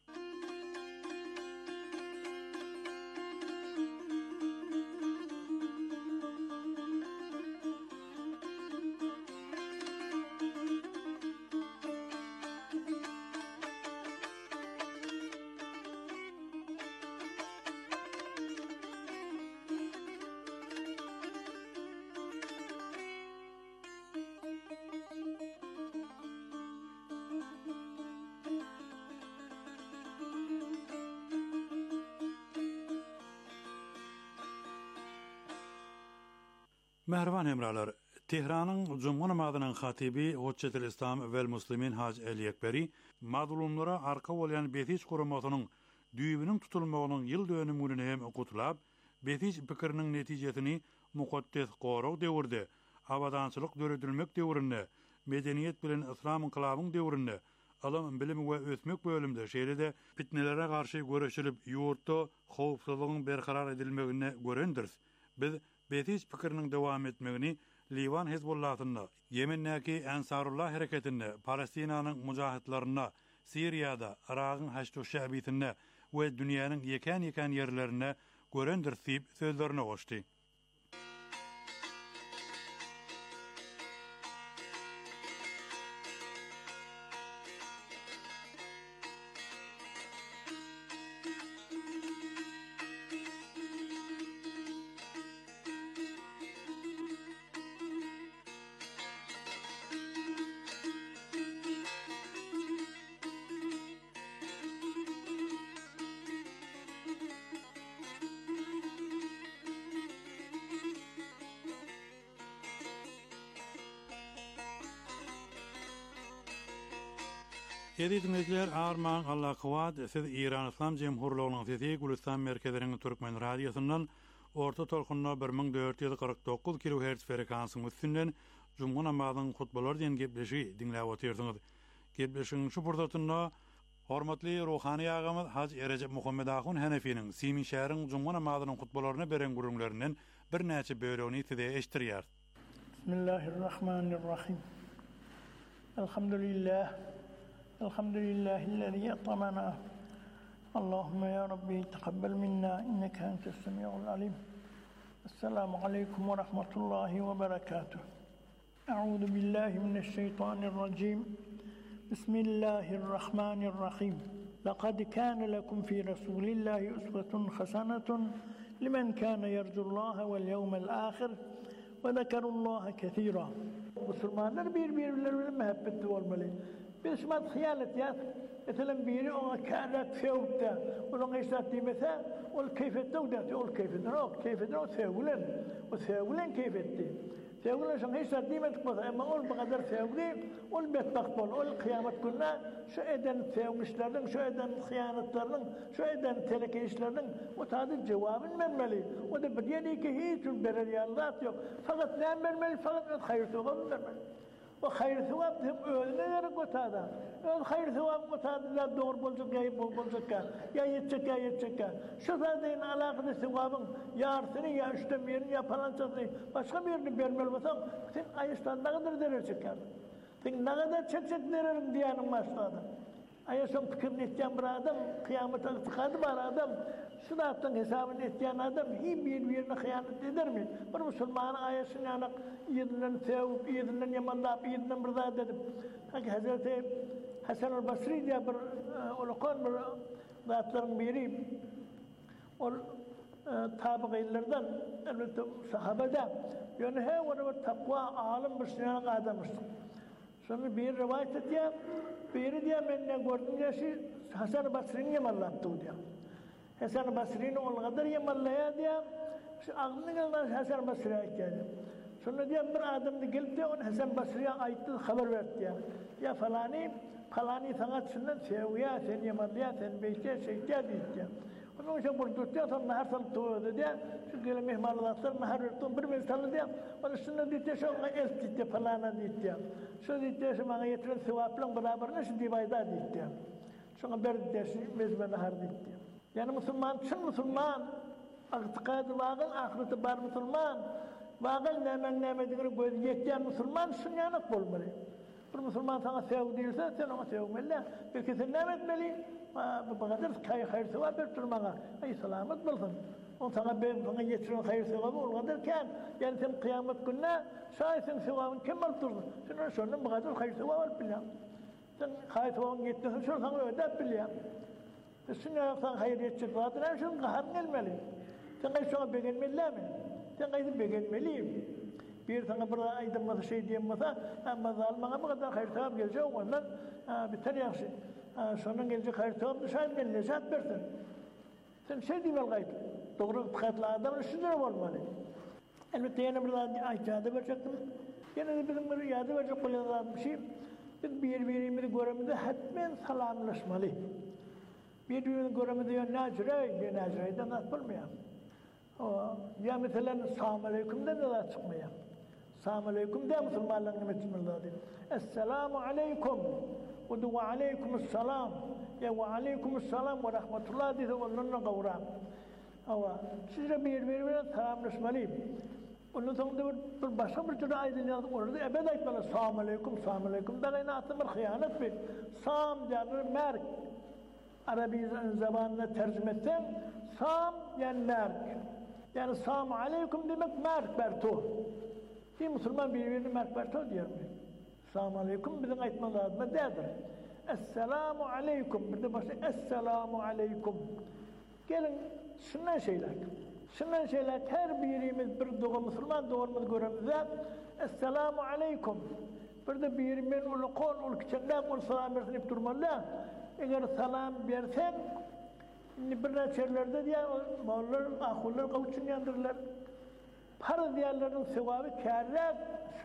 Speaker 8: Merhaban hemralar, Tehranyň Cuma namazynyň hatibi Hoçjatyl Islam we Muslimin Haji Ali Ekberi mazlumlara arka bolýan Besiç guramasynyň düýbüniň tutulmagynyň ýyl dönümini hem okutlap, Besiç pikiriniň netijesini mukaddes goraw döwürde, awadançylyk döredilmek döwründe, medeniýet bilen İslam inqilabynyň döwründe, alam bilimi we ösmek bölümde şeýlede fitnelere garşy göreşilip ýurtda howpsuzlygyň berkarar edilmegine görendir. Biz Besiç pikiriniň dowam etmegini Livan Hizbullah'tynda, Yemennäki Ensarullah hareketinde, Palestinanyň mujahitlaryna, Siriýada, Iraqyň Haçdo şäbitine we dünýäniň ýeken ýerlerine görendirip sözlerine goşdy. Dinleyijiler, armağan Allah kıvat, siz İran İslam Cemhurluğu'nun sesi Gülistan merkezlerinin Türkmen radyosundan orta tolkunna 1449 kHz frekansın üstünden Cumhur namazının hutbalar diyen gepleşi dinlep otyrsynız. Gepleşiň şu pursatynda hormatly ruhani agamy Hac Recep Muhammed Ahun Hanefi'nin Simin şähriň Cumhur namazının hutbalaryna beren gurullaryndan bir näçe bölegi size eşdirýär.
Speaker 10: Bismillahirrahmanirrahim. Elhamdülillah. Elhamdülillahillezî at'amana. Allahümme ya Rabbi teqabbel minna inneke ente's-semî'ul alîm. Esselamu aleyküm ve rahmetullahi ve berekatuh. Euzu billahi mineşşeytanirracim. Bismillahirrahmanirrahim. Laqad kana lekum fi rasulillahi uswetun hasanatun limen kana yercullaha vel yevmel ahir ve zekerullaha kesîra. Müslümanlar birbirlerine muhabbetli olmalı. Bir şumat hıyanet ya. Mesela biri ona kânet fevkta. Onun istatîmese ol keyfette udati ol keyfette o sevgilen. O sevgilen keyfetti. Sevgilen şun istatîmet kmasa ama ol bu kadar sevgi ol betbakt bol. Ol kıyamet gününe şu eden sevgişlerden, şu eden hıyanetlerden, şu eden teleke işlerden o tadı cevabını vermeli. O da bir yedi ki hiç bereliyallat yok. Fakat ne vermeli? Fakat hayır sevabını vermeli. O hayır sevap hem öğüne yarak otada. Hayır sevap otada da doğru bolacak ya bolacak ya yetecek. Şu zaten alakalı sevabın yarsını ya işte birini ya falançasını başka birini vermeli olsan sen ayıştan ne kadar verecek yani. Sen ne kadar çekecek verelim diyenin başladı. Ayışın fikrini etken bir adam, kıyamete ıtıkadı var adam, sıratın hesabını etken adam birbirine hıyanet eder mi? Bir Müslümanın ayışın yanak yedinden sevip, yedinden yamanlayıp, yedinden bir daha dedim. Sanki Hazreti Hasan-ül Basri diye bir olukon bir zatların biri, o tabi'illerden, elbette sahabede, yani her takva, alim bir sinanak adammıştı. Sonra bir rivayet et ya, biri diye ben ne gördüm ya Hasan-ı Basri'nin yamanlattı diye. Hasan-ı Basri'nin o kadar yamanlaya diye, aklını kaldan Hasan-ı Basri'ye ihtiyacı. Sonra diye bir adam da gelip de onu Hasan-ı Basri'ye aitti haber verdi diye. Ya falani sanatçından seviye, sen yamanlaya, sen beytiye, şeytiye diye. Onun için burada diye sonra nahar salıp doğuyordu diye. Şu gelen mihmarlatlar nahar örtün bir mezsalı diye. Onun üstünde diye şu ona el diye falana diye. Şu diye şu bana getiren sevapla beraber nasıl divayda diye. Şuna bir diye mezme nahar diye. Yani Müslüman, şu Müslüman, aktıkadı bağın, ahireti bar Müslüman, bağın nemediğini göz yetken Müslüman, şunu yanık olmalı. Bir Müslüman sana sevgi değilse, sen ona sevmeli. Belki sen nemedmeli. Bu kadar hayır sevap vertirmana. Ay selamet bulsun. On sana bana getiren hayır sevabı o kadarken, yani sen kıyamet gününe şahisin sevabını kemal dursun. Sen şunun bu kadar hayır sevabı alıp bilya. Sen hayır sevabını getirirsen şunu sana ödep bilya. Sen yapsan hayır edecek zaten her şeyin kaharını elmeli. Sen kayı şuna beğenmeli mi? Sen kayı beğenmeliyim. Bir sana burada aydınmasa şey diyemmasa, ama zalmana bu kadar hayır sevap gelecek ondan biter yakşı. Sonun gelecek hayır sevap dışarı ben neşat versin. Sen şey diyemel gayet. Doğru tıkatlı adamın üstüne olmalı. Elbette yine burada ayçada verecektim. Yine de bizim bir yadı verecek kolyazlar bir şey. Biz birbirimizi göremede hatmen salamlaşmalı. Birbirimizi göremede ya Nacire'den nasıl olmuyor. Ya mesela Selamun Aleyküm'den de daha çıkmıyor. Selamun Aleyküm de Müslümanların nimetçimizler diyor. Esselamu Aleyküm. Ve aleykümüsselam. Ya ve aleykümüsselam ve rahmetullah diye onlarla kavram. Ama sizce birbirine selamlaşmalıyım. Onun sonunda bir başka bir türlü aydın yazdık orada ebed aytmalı selamun aleyküm da gayna atı bir hıyanet bir sam yani merk Arabi zamanına tercüme etsen sam yani merk yani selamun aleyküm demek merk berto bir Müslüman birbirini merk berto diyor selamun aleyküm bizim aytmalı lazım derdir esselamu aleyküm bir de başta esselamu aleyküm gelin şundan şeyler her birimiz bir Müslüman doğrumuz göremizde esselamu aleyküm bir de birimin ulu kol ulu küçükler ulu salam versin hep durmalı eğer salam versen bir reçerlerde diye mağlular ahullar kavuçun yandırırlar farz diğerlerinin sevabı kârrak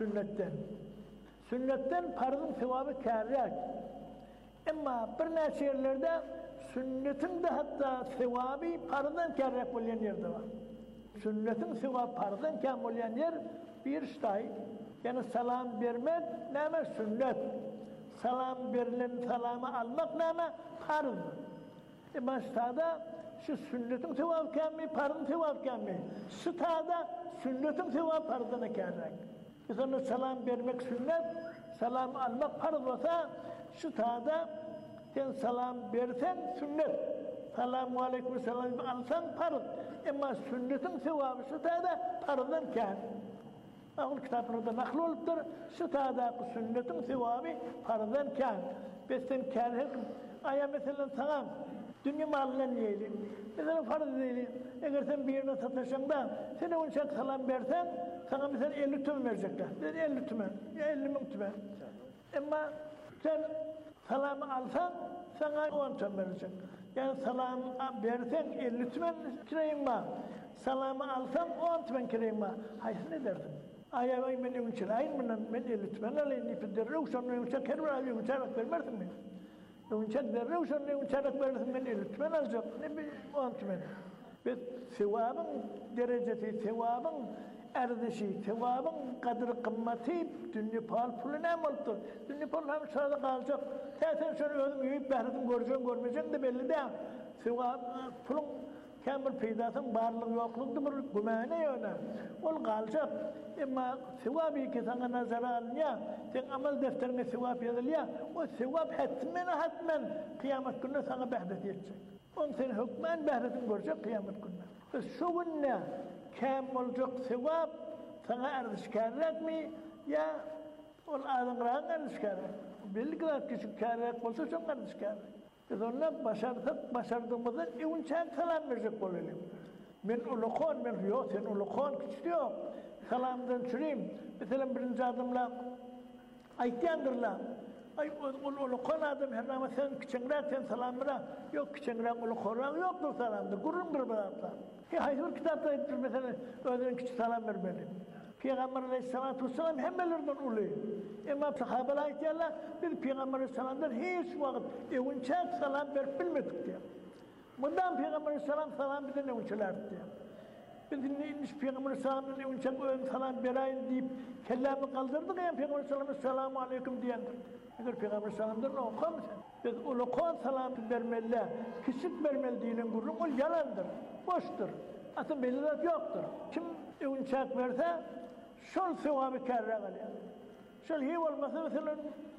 Speaker 10: sünnetten farzın sevabı kârrak ama bir reçerlerde sünnetin de hatta sevabı farzdan kârrak olan yerde var sünnetin sevabı farzdan kârrak olan yer bir şey yani salam vermek neme sünnet salam verilen salamı almak neme farz başta şu sünnetin sevabı kâmi farzın sevabı kâmi şıtada sünnetin sevabı farzdan kârrak sonra salam vermek sünnet salam almak farz olsa şıtada sen salam versen sünnet selamu aleyküm selam alsan farz ama sünnetin sevabı şıtada farzdan kâr Ağul kitaplarda nakl olupdur şıtada sünnetin sevabı farzdan kâr besten kâr aya mesela sana dünya malına niyelim mesela farz değil eğer sen birine sataşan da sen onun için salam versen sana mesela 50 tümen verecekler 50 tümen ya 50 bin tümen ama sen salamı alsan sana 10 tümen verecek yani salam versen 50 tümen kirayın var salamı alsan 10 tümen kirayın var hayır ne dersin aya ben ünçer ayın ben 50 tümen alayım nifiddir revşanlı ünçer kerber abi ünçerak vermezsin mi ünçer der revşanlı ünçerak verirsin ben 50 tümen alacak ne bir 10 tümen ve sevabın derecesi sevabın erdişi sevabın kadri kımmeti dünya pul ne oldu dünya pul hem sırada kalacak sen şöyle özün yiyip behretin görmeyeceksin de belli değil sevab pulun kamil peydasın varlığı yokluğunda bir gümane yöne ol kalacak ama sevabı ki sana nazara alınca sen amel defterine sevap yazılıyor o sevap hatmen kıyamet günü sana behret edecek onun senin hükmen behretin görecek kıyamet günü şu günne kam olacak sevap sana erdişkarlık mı ya ol adamların erdişkarlık bilgiler küçük karlık olsa çok erdişkarlık biz onunla başardığımızda ünçen salam verecek olalım men ulukon men yok sen ulukon küçük yok salamdan süreyim mesela birinci adımla aytiyandırla ay ulukon adam her nama sen küçükler sen salam vera yok küçükler ulukon yoktur salamda gururumdur bu adamlar hayır kitapta mesela öğrenin küçük salam vermeli. Peygamber Aleyhisselatü Vesselam hemelerden uluyor. Ama sahabeler ayetiyorlar bir Peygamber Aleyhisselam'dan hiç vakit evunçak salam verip bilmedik diyor. Bundan Peygamber Aleyhisselam salam bize ne unçalardı diyor. Biz Peygamber Aleyhisselam'dan evunçak salam verayım deyip kellamı kaldırdık ya Peygamber Aleyhisselam'a selamu aleyküm diyendir. Eğer Peygamber Aleyhisselam'dan okur musun? Biz ulukon salam vermeliler, küçük vermeli değilim gurrum, o yalandır, boştur. Aslında belirlet yoktur. Kim ünçak verse, şol sevabı kârra alıyor. Şol hiv olmasa mesela,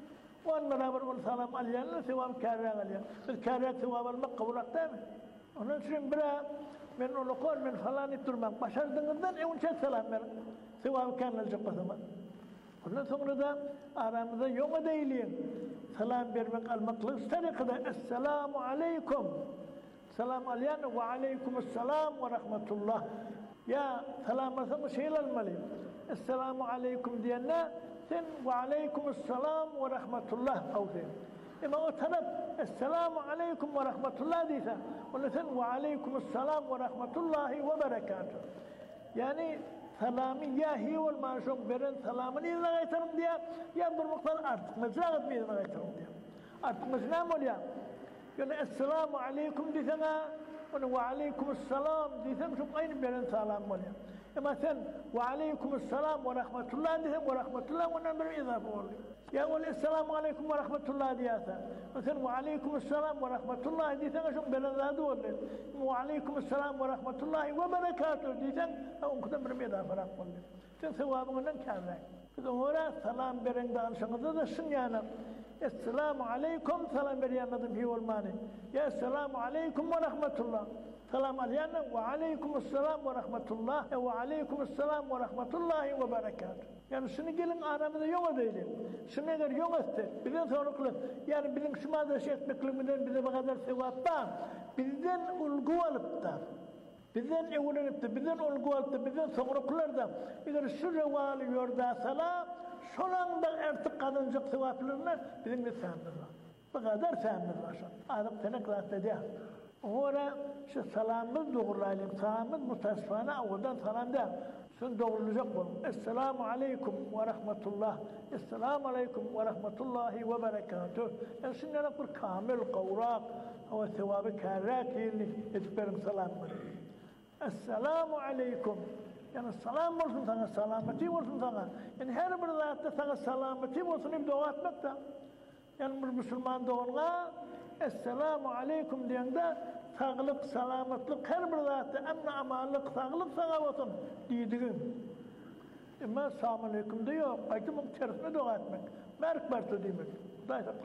Speaker 10: on beraber ol salam alayanlar sevabı kârra alıyor. Biz kârra sevabı almak kabul değil mi? Onun için bira, ben ulukon, ben falan ettirmek, başardığınızdan ünçak salam verin. Sevabı kârra alacak o zaman. Ondan sonra da aramızda yolu değilim. Salam vermek almakla sarıkıda esselamu aleyküm. Selam alayan ve aleykümselam ve rahmetullah. Ya selam alsam şeyler almalıyım. Esselamu aleyküm diyenler sen ve aleykümselam ve rahmetullah avdayım. Ama o taraf esselamu aleyküm ve rahmetullah deyse onu sen ve aleykümselam ve rahmetullahi ve berekatuhu. Yani selamı ya hivel maşuk veren selamını izle gaytarım diye ya durmaktan artık mezra gitmeyi izle gaytarım diye. Artık mezra mı oluyor? Yani esselamu aleyküm desene ve aleykümselam desem çok aynı veren selam oluyor. Ama sen ve aleykümselam ve rahmetullah desem ve rahmetullah ondan bir izafe oluyor. Ya ol esselamu aleyküm ve rahmetullah diyasa. Sen ve aleykümselam ve rahmetullah diysen şun belazadı oluyor. Ve aleykümselam ve rahmetullah ve berekatuhu diysen ondan bir izafe oluyor. Sen sevabından kârlar. Biz ona salam veren danışanıza da şun yana. Esselamu aleyküm salam veren adım hi olmani. Ya esselamu aleyküm ve rahmetullah. Salam aleyna ve aleykümselam ve rahmetullah ve aleykümselam ve rahmetullahi ve berekatuhu. Yani şunu gelin aramızda yok edelim. Şunu eğer yok etsek, bizden sonraki, yani bizim şu mağazaşı etmekliğimizden bize bu kadar sevaptan, bizden ulgu alıp da, bizden evlenip de, bizden ulgu alıp da, bizden sonrakiler da, eğer şu revali yorda salam, son anda artık kadıncık sevaplarına bizim de sahibimiz var. Bu kadar sahibimiz var. Adık tenek rahatsız değil. Ora şu salamımız doğrulayalım, salamımız mutasfana, oradan salam değil. Sen doğrulayacak bunu. Esselamu aleyküm ve rahmetullah. Esselamu aleyküm ve rahmetullahi ve berekatuhu. Yani şimdi bir kamil kavrak ve sevabı kârâkîli etberim salamı. Esselamu aleyküm. Yani salam olsun sana, salameti olsun sana. Yani her bir zatta sana salameti olsun hep dua etmek de. Yani bir Müslüman doğuna Esselamu aleyküm diyende sağlık, selametlik her bir zatta emni amallik, sağlık sana olsun diydiğim. Ama selamu aleyküm diyor, belki bunun tersine dua etmek. Merk bertu demek. Day sakla.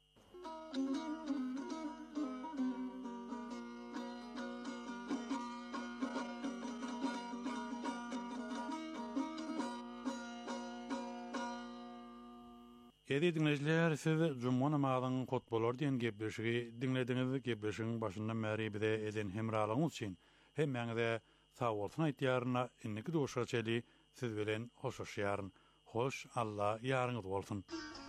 Speaker 8: Edi dinleyiciler, siz Cumhur namazının kutbolar diyen gepleşigi dinlediğiniz gepleşigin başından beri bize eden hemralığınız için hemmenize sağ olsun aytiyarına inniki duşa çeli siz bilen hoş yarın. Hoş Allah yarınız olsun.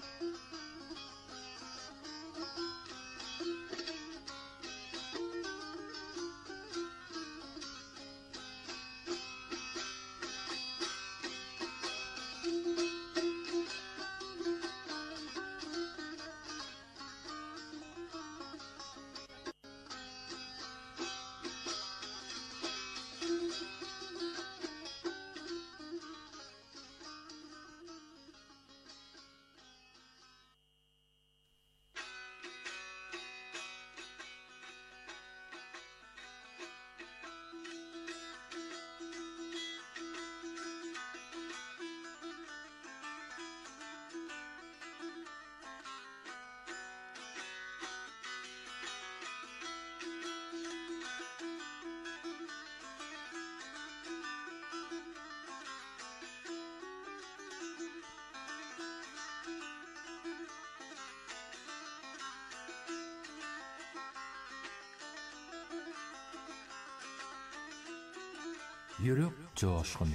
Speaker 11: Yürek coşkunu.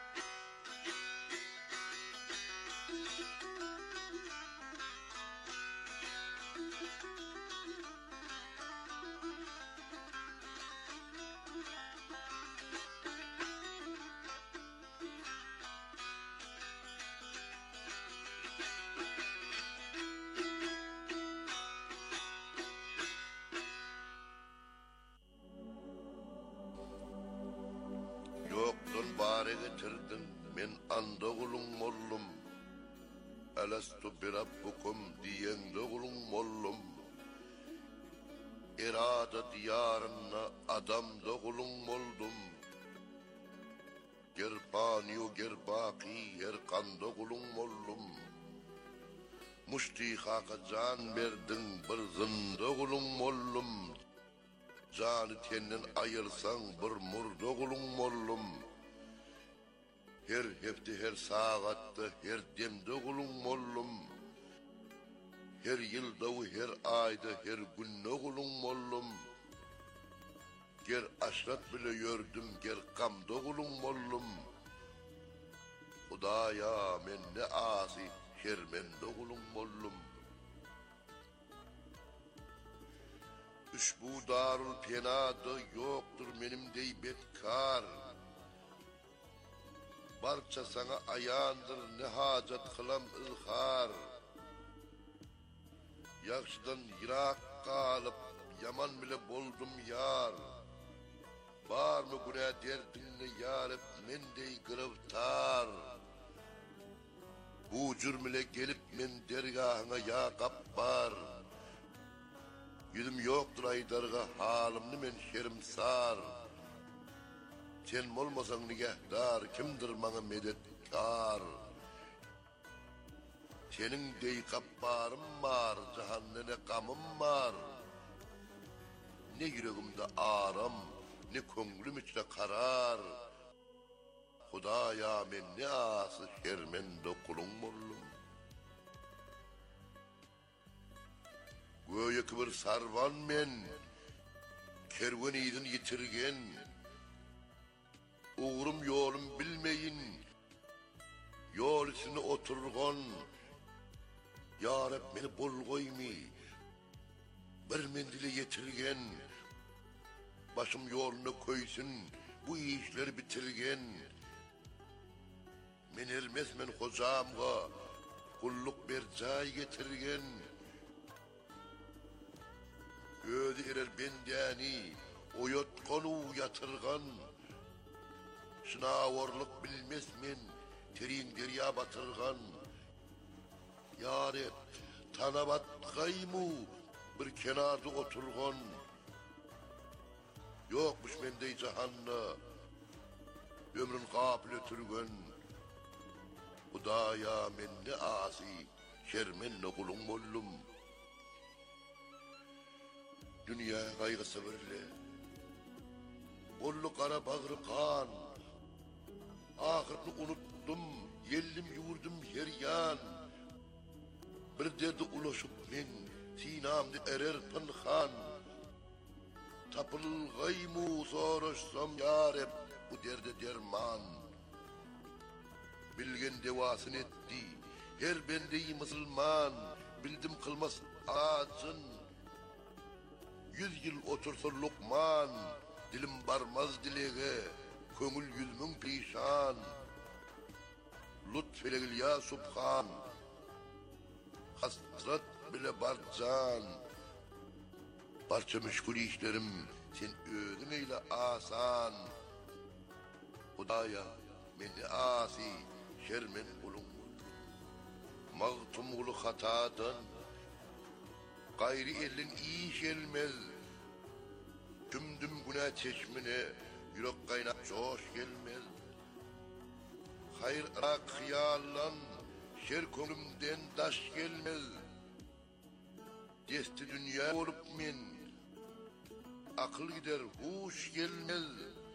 Speaker 12: Getirdim men anda kulun mollum Alastu bi rabbukum diyen de kulun mollum İrada diyarına adam da kulun moldum Gerbaniyo gerbaki yer kanda kulun mollum Muşti haka can verdin bir zında kulun mollum Canı tenden ayırsan bir murda kulun mollum Her hefte, her saatte, her demde kulun mollum. Her yılda, her ayda, her günde kulun mollum. Ger aşrat bile gördüm, ger kamda kulun mollum. Hudaya men ne asi, şermende kulun mollum. Üşbu darul penada yoktur benim deybetkar. Barça sana ayandır ne hacet kılam ilhar Yakşıdan yirak kalıp yaman bile boldum yar Var mı güne derdinle yarep mendey gırıvtar. Bu cürmüle gelip men dergahına ya kappar. Yüzüm yoktur aydarga halımını men şerimsar. Sen olmasan nigehdar, kimdir bana medetkar? Senin dey kapparım var, cehannene kamım var. Ne yüreğimde ağrım, ne köngülüm içine karar. Hudaya men ne ası şermende kulun bollum. Göğe kıvır sarvan men, kerven idin yitirgen. Uğrum yolum bilmeyin, yol üstüne oturgan. Ya Rab beni bol koymi, bir mendile yetirgen. Başım yoluna koysun, bu işleri bitirgen. Men ermez men hocamga, kulluk bir cay getirgen. Ödü erer bendani, oyotgonu yatırgan. Şınavorluk bilmez men, terin derya batırgan. Ya Rab, tanabat gaymu, bir kenarda oturgan. Yokmuş mendey cahanna, ömrün kapil ötürgen. Hudaya men ne asi, şermenle kulun bollum. Dünya kaygısı birle, bollu kara bağrı kan. Ahırını unuttum, yellim yurdum her yan. Bir derdi ulaşıp men, sinamda erer pınhan. Tapılgaymu soruşsam ya Rab, bu derde derman. Bilgen devasını etti, her bendeyi Müslüman. Bildim kılmaz ağacın, 100 yıl otursa Lokman. Dilim barmaz dileğe, köngül yüzümün perişan. Lütfeyle ya Subhan, hasret bile barcan. Parça meşgul işlerim sen ödün eyle asan. Hudaya men asi şermen kulun. Mağtum ulu hatadan, gayri elin iş gelmez. Tümdüm günah çeşmine, yürek kaynak coş gelmez. Hayır hıyallan, şer konumden daş gelmez. Desti dünya olup men, akıl gider huş gelmez.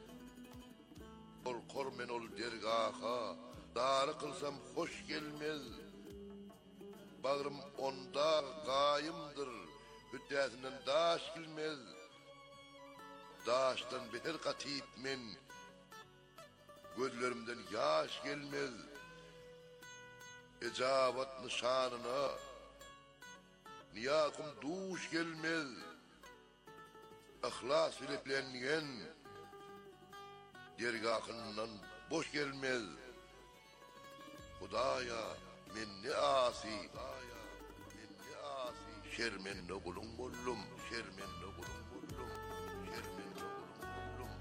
Speaker 12: Ol kormen ol dergaha, darı kılsam hoş gelmez. Bağrım onda gayımdır, hüddetinden daş gelmez. Daştan beter katip men, gözlerimden yaş gelmez. Ecabat nişanına niyakum duş gelmez. İhlas ile bilengen dergahından boş gelmez. Hudaya men ne asi, şermenle kulun bollum, şermenle kulun bollum, şermenle kulun bollum.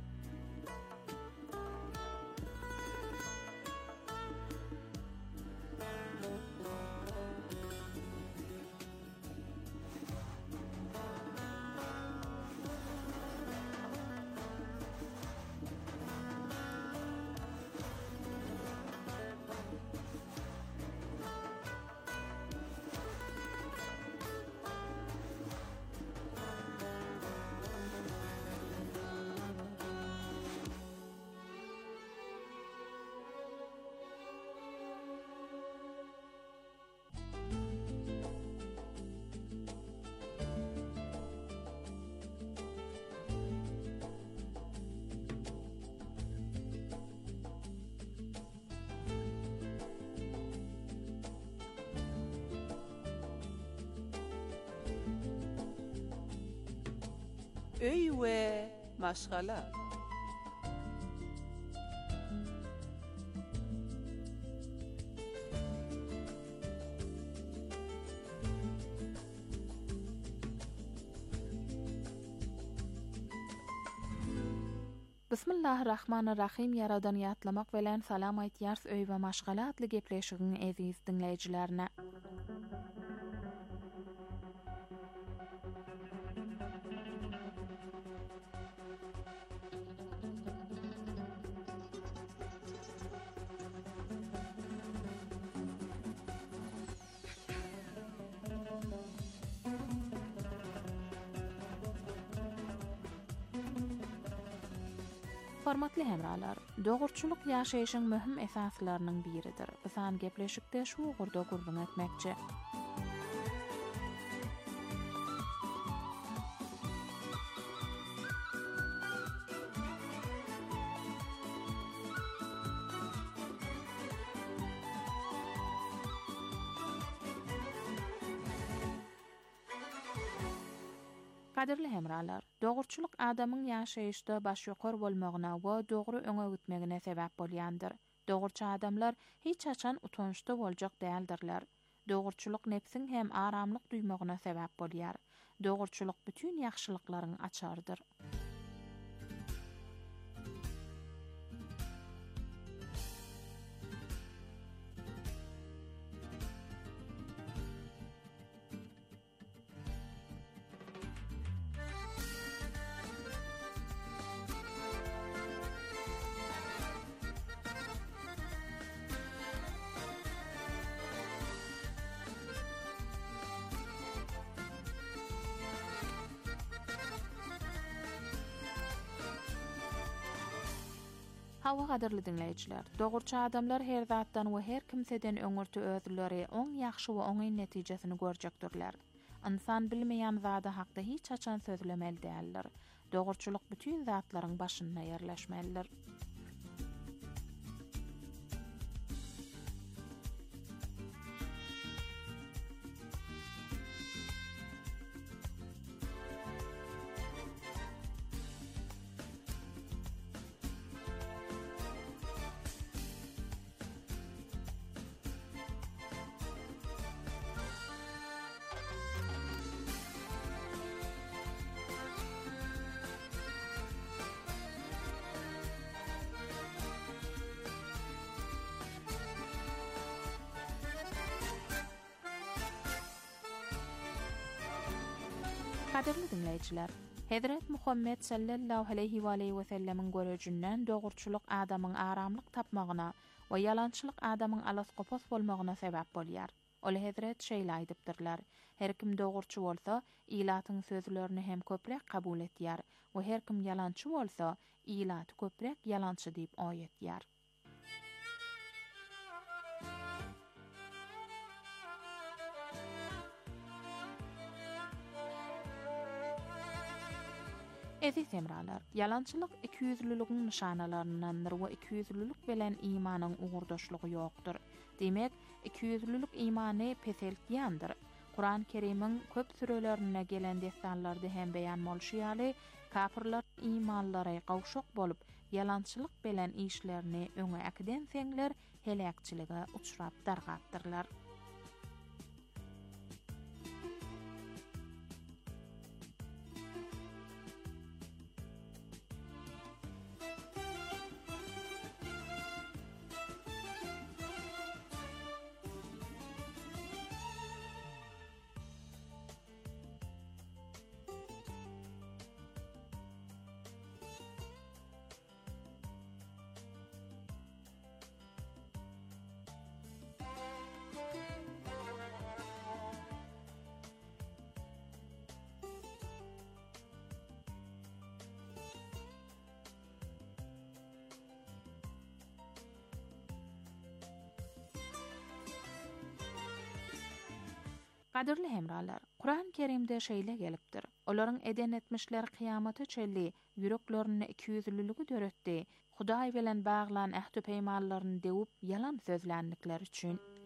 Speaker 4: Öy ve maşgala.
Speaker 13: Bismillahirrahmanirrahim. Yaradan yatlamak bilen salam aýtýars öý we maşgalatly gepleşigiň eziz dinleýijilerine. Hormatly hemralar, dogurçuluk ýaşaýyşyň möhüm esaslarynyň biridir. Bisan gepleşikde şu ugurda gurbun etmekçi. Kadirli hemralar, dogurçuluk adamyň ýaşaýyşda başýokar bolmagyna we dogry öňe gitmegine sebäp bolýandyr. Dogurçy adamlar hiç açan utançda boljak däldirler. Dogurçuluk nepsiň hem aramlyk duýmagyna sebäp bolýar. Dogurçuluk bütün ýaxşylyklaryň açardyr. Hawa gaderli dinleýijiler, dogurçy adamlar her zatdan we her kimseden öňürti özleri oň ýaxşy we oňy netijesini görjekdirler. Insan bilmeýän zada hakda hiç açan sözlemeli däldir. Dogurçuluk bütün zatlaryň başyna ýerleşmelidir. Kadirli dinleýijiler, Hedret Muhammed sallallahu aleyhi ve sellem'in görejünden dogurçuluk adamyň aramlyk tapmagyna we ýalançylyk adamyň alaskopos bolmagyna sebäp bolýar. Ol Hedret şeýle aýdypdyrlar: her kim dogurçy bolsa, ilatyň sözlerini hem köprek kabul etýär we her kim ýalançy bolsa, ilaty köprek ýalançy diýip aýetýär. Eziz emralar, yalançylyk ikiyüzlülügiň nişanalaryndandyr we ikiyüzlülük bilen imanyň ugurdaşlygy ýokdur. Demek, ikiyüzlülük imany peseltýändir. Kur'an-ı Kerim'in köp sürelerine gelen destanlarda hem beýan bolşýaly, kafirler imanlara gawşak bolup, yalançylyk bilen işlerini öňe akden seňler helakçylyga uçrap dargapdyrlar. Kadirli hemralar, Kur'an-ı Kerim'de şeýle gelipdir. Olaryň eden etmişler kıyamata çelli, yüreklerini ikiyüzlülügi döretdi, Hudaý bilen baglan ähdi peýmanlaryny dewip yalan sözlänlikler üçin